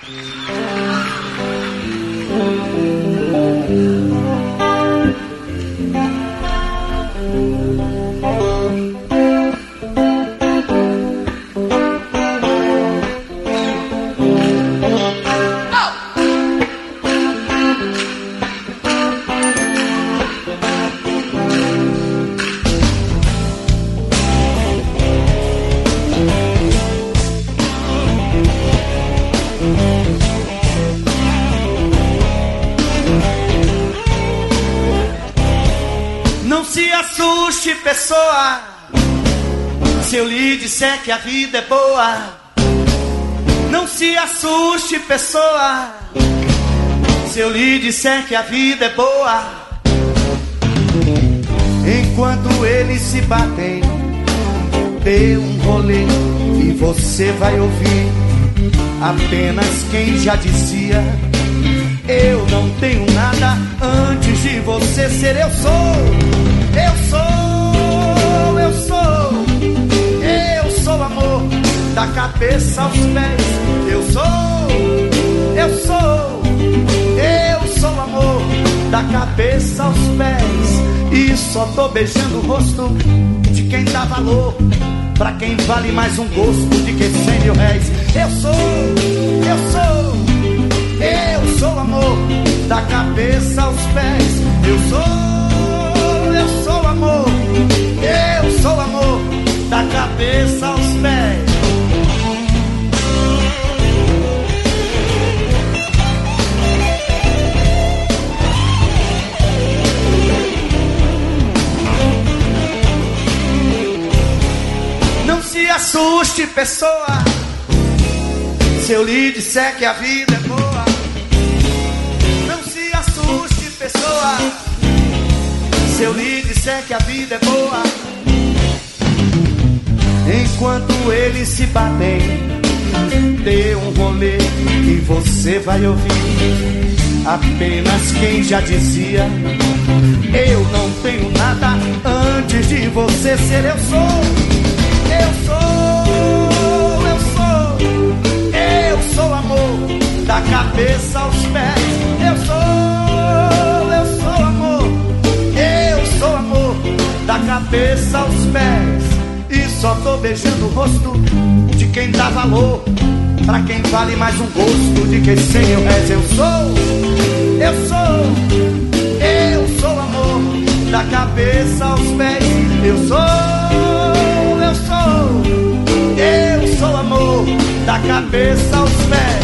Pessoa, se eu lhe disser que a vida é boa, não se assuste, pessoa, se eu lhe disser que a vida é boa. Enquanto eles se batem, dê um rolê e você vai ouvir apenas quem já dizia: eu não tenho nada antes de você ser. Eu sou, eu sou. Eu sou amor, da cabeça aos pés. Eu sou amor, da cabeça aos pés. E só tô beijando o rosto de quem dá valor, pra quem vale mais um gosto de que 100 mil réis. Eu sou amor, da cabeça aos pés. Eu sou amor, eu sou amor, da cabeça aos pés. Não se assuste, pessoa, se eu lhe disser que a vida é boa. Não se assuste, pessoa, se eu lhe disser que a vida é boa. Enquanto eles se batem, dê um rolê e você vai ouvir apenas quem já dizia: eu não tenho nada antes de você ser. Eu sou amor, da cabeça aos pés. Eu sou amor, da cabeça aos pés. E só tô beijando o rosto de quem dá valor, pra quem vale mais um gosto de que 100 mil réis. Eu sou amor, da cabeça aos pés. Eu sou amor, da cabeça aos pés.